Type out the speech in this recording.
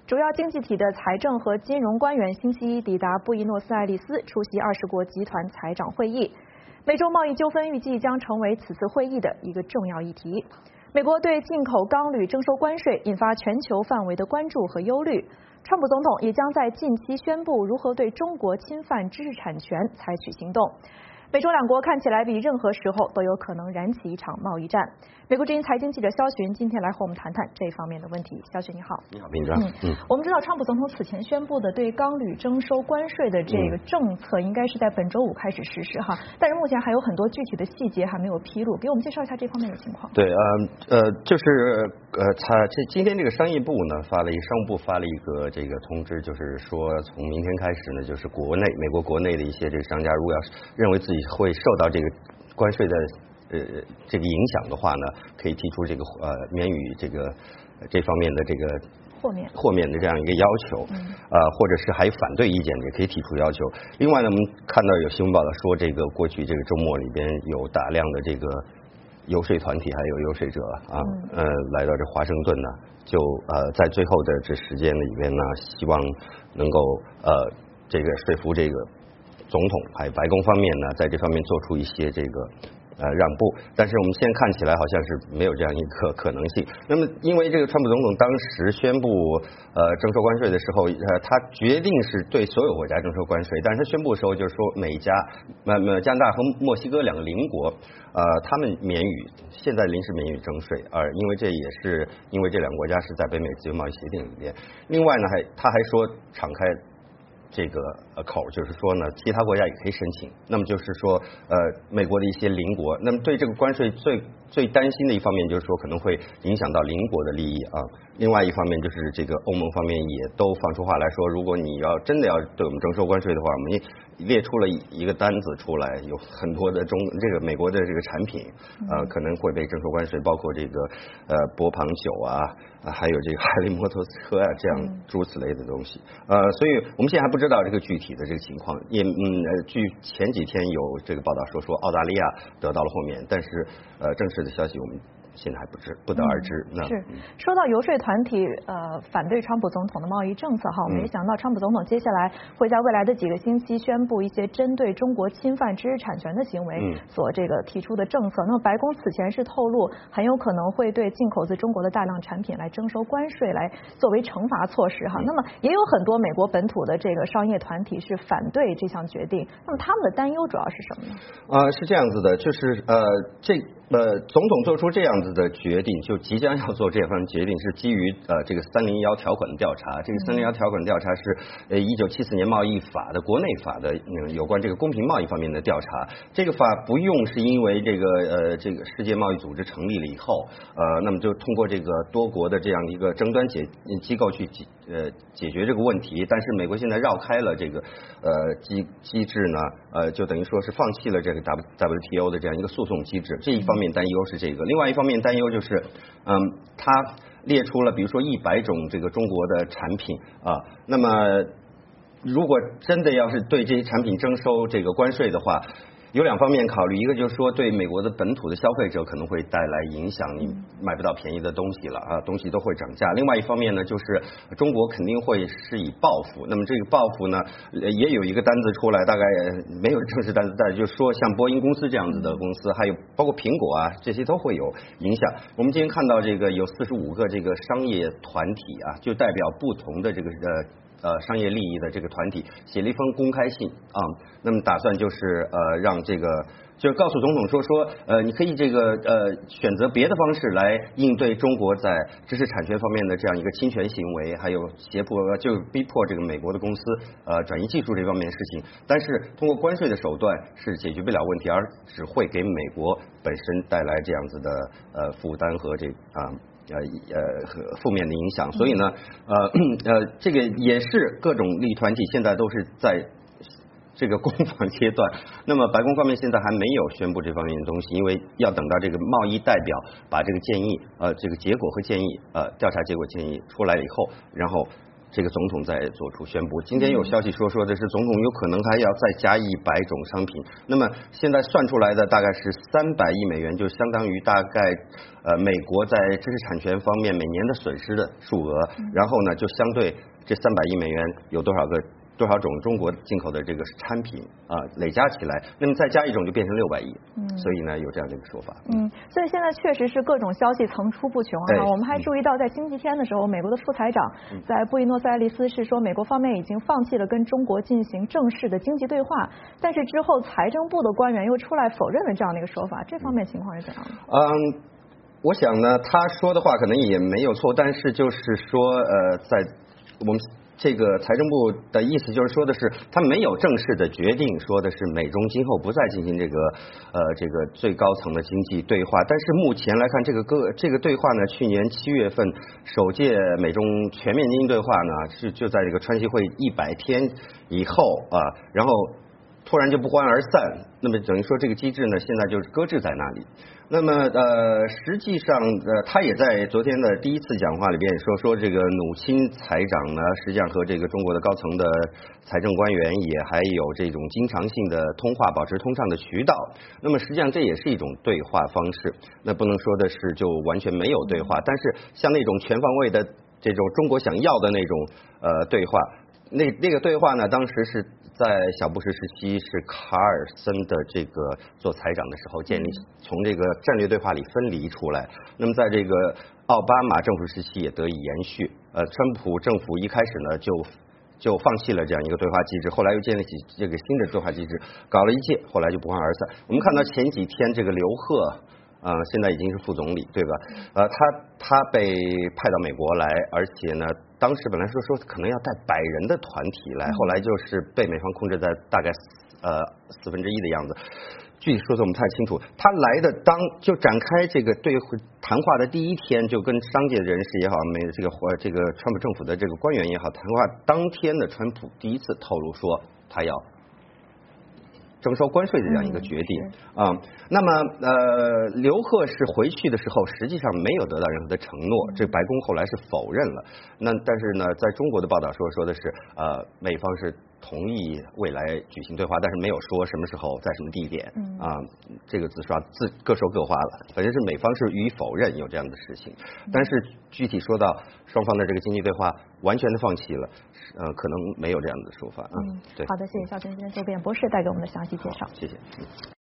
主要经济体的财政和金融官员星期一抵达布宜诺斯艾利斯，出席20国集团财长会议。美洲贸易纠纷预计将成为此次会议的一个重要议题。美国对进口钢铝征收关税，引发全球范围的关注和忧虑。川普总统也将在近期宣布如何对中国侵犯知识产权采取行动。美中两国看起来比任何时候都有可能燃起一场贸易战。美国之音财经记者肖寻今天来和我们谈谈这方面的问题。肖寻你好。 你好，斌章。 我们知道川普总统此前宣布的对钢铝征收关税的这个政策，应该是在本周五开始实施哈，但是目前还有很多具体的细节还没有披露，给我们介绍一下这方面的情况。 对，就是今天这个商务部发了一个这个通知，就是说从明天开始呢，就是美国国内的一些这个商家，如果要认为自己会受到这个关税的这个影响的话呢，可以提出这个免予这方面的这个豁免的这样一个要求，或者是还有反对意见也可以提出要求。另外呢，我们看到有新闻报道说，这个过去这个周末里边有大量的这个游说团体还有游说者来到这华盛顿呢，就在最后的这时间里边呢，希望能够这个说服这个总统还有白宫方面呢，在这方面做出一些这个让步，但是我们现在看起来好像是没有这样一个可能性。那么，因为这个川普总统当时宣布征收关税的时候，他决定是对所有国家征收关税，但是他宣布的时候就是说加拿大和墨西哥两个邻国，他们现在临时免予征税，因为这也是因为这两个国家是在北美自由贸易协定里面。另外呢，他还说敞开这个口，就是说呢，其他国家也可以申请。那么就是说，美国的一些邻国，那么对这个关税最担心的一方面就是说可能会影响到邻国的利益啊。另外一方面就是这个欧盟方面也都放出话来说，如果你要真的要对我们征收关税的话，我们列出了一个单子出来，有很多的这个美国的这个产品可能会被征收关税，包括这个波旁酒还有这个海力摩托车这样诸如此类的东西。所以我们现在还不知道这个具体的这个情况。据前几天有这个报道说澳大利亚得到了豁免，但是正式的消息我们现在还不得而知。 是说到游说团体反对川普总统的贸易政策哈，我们也想到川普总统接下来会在未来的几个星期宣布一些针对中国侵犯知识产权的行为所这个提出的政策。那么白宫此前是透露很有可能会对进口自中国的大量产品来征收关税，来作为惩罚措施哈。那么也有很多美国本土的这个商业团体是反对这项决定，那么他们的担忧主要是什么呢？ 是这样子的，就是总统做出这样子的决定，就即将要做这番决定，是基于这个301条款的调查。这个301条款调查是1974年贸易法的国内法的有关这个公平贸易方面的调查。这个法不用是因为这个世界贸易组织成立了以后，那么就通过这个多国的这样一个争端机构去解决这个问题。但是美国现在绕开了这个机制呢，就等于说是放弃了这个 WTO 的这样一个诉讼机制。这一方面担忧是这个，另外一方面担忧就是他列出了比如说100种这个中国的产品那么如果真的要是对这些产品征收这个关税的话，有两方面考虑，一个就是说对美国的本土的消费者可能会带来影响，你买不到便宜的东西了东西都会涨价。另外一方面呢，就是中国肯定会施以报复。那么这个报复呢，也有一个单子出来，大概没有正式单子，但是就是说像波音公司这样子的公司，还有包括苹果这些都会有影响。我们今天看到这个有45个这个商业团体就代表不同的这个商业利益的这个团体写了一封公开信那么打算就是让这个就是告诉总统说你可以这个选择别的方式来应对中国在知识产权方面的这样一个侵权行为，还有就逼迫这个美国的公司转移技术这方面的事情，但是通过关税的手段是解决不了问题，而只会给美国本身带来这样子的负担和负面的影响。所以呢这个也是各种利益团体现在都是在这个攻防阶段。那么白宫方面现在还没有宣布这方面的东西，因为要等到这个贸易代表把这个建议这个结果和建议调查结果建议出来以后，然后这个总统在做出宣布。今天有消息说的是总统有可能还要再加100种商品。那么现在算出来的大概是300亿美元，就相当于大概美国在知识产权方面每年的损失的数额。然后呢，就相对这300亿美元有多少种中国进口的这个产品累加起来，那么再加1种就变成600亿。所以呢有这样的一个说法。 所以现在确实是各种消息层出不穷啊。我们还注意到在星期天的时候，美国的副财长在布宜诺斯艾利斯是说，美国方面已经放弃了跟中国进行正式的经济对话，但是之后财政部的官员又出来否认了这样的一个说法，这方面情况是怎样的？ 我想呢，他说的话可能也没有错，但是就是说在我们这个财政部的意思就是说的是，他没有正式的决定，说的是美中今后不再进行这个最高层的经济对话。但是目前来看，这个对话呢，去年7月份首届美中全面经济对话呢，就在这个川习会100天以后然后突然就不欢而散。那么等于说这个机制呢，现在就是搁置在那里。那么实际上他也在昨天的第一次讲话里边也说这个努钦财长呢，实际上和这个中国的高层的财政官员也还有这种经常性的通话，保持通畅的渠道。那么实际上这也是一种对话方式。那不能说的是就完全没有对话，但是像那种全方位的这种中国想要的那种对话，那个对话呢，当时是在小布什时期是卡尔森的这个做财长的时候建立，从这个战略对话里分离出来。那么在这个奥巴马政府时期也得以延续。川普政府一开始呢就放弃了这样一个对话机制，后来又建立起这个新的对话机制，搞了一届，后来就不欢而散。我们看到前几天这个刘鹤现在已经是副总理，对吧？他被派到美国来，而且呢，当时本来说可能要带100人的团体来，后来就是被美方控制在大概1/4的样子。具体数字我们不太清楚。他来的就展开这个谈话的第一天，就跟商界人士也好，这个川普政府的这个官员也好，谈话当天的川普第一次透露说他要征收关税的这样一个决定那么刘鹤是回去的时候实际上没有得到任何的承诺，这白宫后来是否认了。但是呢，在中国的报道说的是美方是同意未来举行对话，但是没有说什么时候在什么地点这个字各说各话了，反正是美方是予以否认有这样的事情。但是具体说到双方的这个经济对话完全的放弃了可能没有这样的说法对。 好的，谢谢肖军今天周边博士带给我们的详细介绍。 谢谢。